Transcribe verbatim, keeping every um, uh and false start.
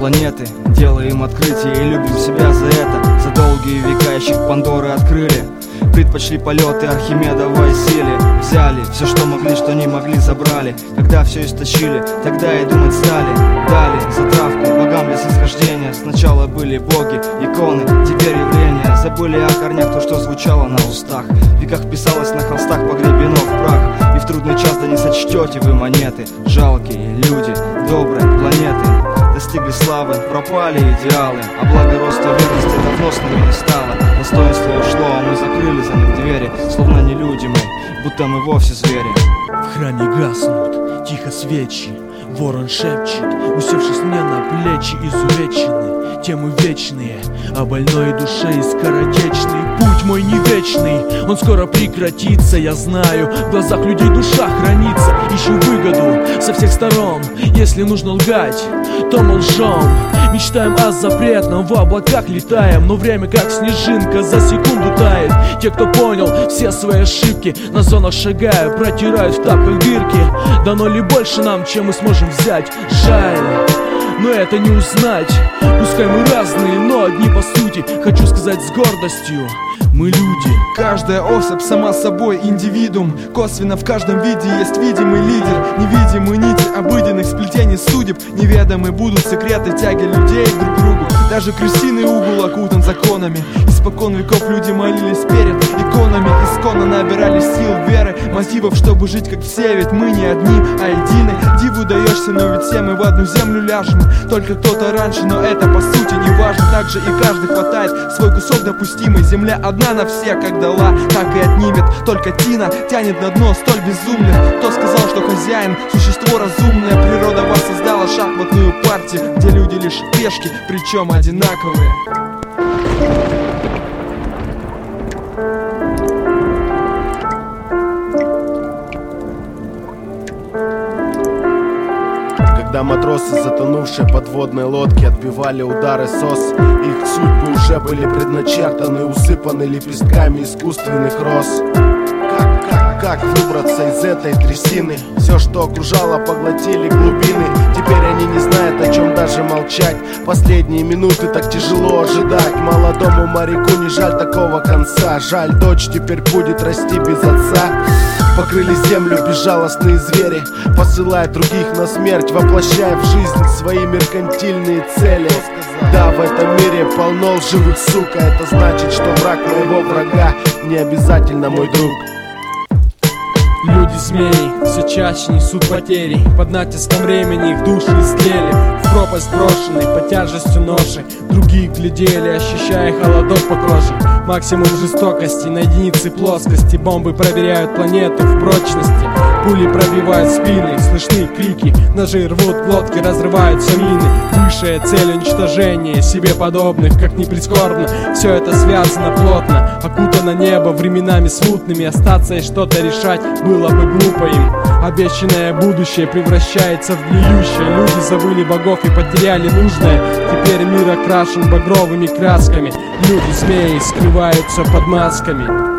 планеты, делаем открытие и любим себя за это. За долгие века ящик Пандоры открыли, предпочли полеты Архимедовой силе. Взяли все, что могли, что не могли, забрали. Когда все истощили, тогда и думать стали. Дали затравку богам для снисхождения. Сначала были боги, иконы, теперь явления. Забыли о корнях то, что звучало на устах. В веках писалось на холстах погребено в прах. И в трудный час да не сочтете вы монеты. Жалкие люди доброй планеты достигли славы, пропали идеалы. А благородство верности давно с нами не стало. Достоинство ушло, а мы закрыли за ним двери. Словно не люди мы, будто мы вовсе звери. В храме гаснут тихо свечи, ворон шепчет, усевшись мне на плечи. Изувечены темы вечные, о больной душе и скоротечный. Путь мой не вечный, он скоро прекратится. Я знаю, в глазах людей душа хранится. Ищу выгоду со всех сторон. Если нужно лгать, то мы лжем. Мечтаем о запретном, в облаках летаем. Но время как снежинка за секунду тает. Те, кто понял все свои ошибки, на зонах шагая, протирают в тапках дырки. Дано ли больше нам, чем мы сможем взять? Жаль, но это не узнать. Пускай мы разные, но одни по сути. Хочу сказать с гордостью: мы люди. Каждая особь сама собой индивидуум. Косвенно в каждом виде есть видимый лидер. Невидимые нити обыденных сплетений судеб. Неведомы будут секреты тяги людей друг к другу. Даже крысиный угол окутан законами. Испокон веков люди молились перед иконами. Исконно набирали сил, веры, мотивов, чтобы жить как все. Ведь мы не одни, а едины. Диву даешься, но ведь все мы в одну землю ляжем. Только кто-то раньше, но это по сути не важно. Также и каждый хватает свой кусок допустимый. Земля одна на всех, как дала, так и отнимет. Только Тина тянет на дно столь безумных. Кто сказал, что хозяин — существо разумное? Природа воссоздала шахматную партию, где люди лишь пешки, причем одинаковые. Когда матросы, затонувшие подводной лодки, отбивали удары сос, их судьбы уже были предначертаны, усыпаны лепестками искусственных роз. Как, как, как выбраться из этой трясины? Все, что окружало, поглотили глубины. Теперь они не знают, о чем даже молчать. Последние минуты так тяжело ожидать. Молодому моряку не жаль такого конца. Жаль, дочь теперь будет расти без отца. Покрыли землю безжалостные звери, посылая других на смерть, воплощая в жизнь свои меркантильные цели. Да, в этом мире полно лживых, сука. Это значит, что враг моего врага не обязательно мой друг. Люди-змеи все чаще несут потери. Под натиском времени их души истлели. В пропасть брошены под тяжестью ноши. Другие глядели, ощущая холодок по коже. Максимум жестокости на единицы плоскости. Бомбы проверяют планету в прочности. Пули пробивают спины, слышны крики. Ножи рвут глотки, разрываются мины. Высшая цель — уничтожение себе подобных. Как ни прискорбно, все это связано плотно. Окутано небо временами смутными. Остаться и что-то решать было бы глупо им. Обещанное будущее превращается в гниющее. Люди забыли богов и потеряли нужное. Теперь мир окрашен багровыми красками. Люди-змеи скрываются под масками.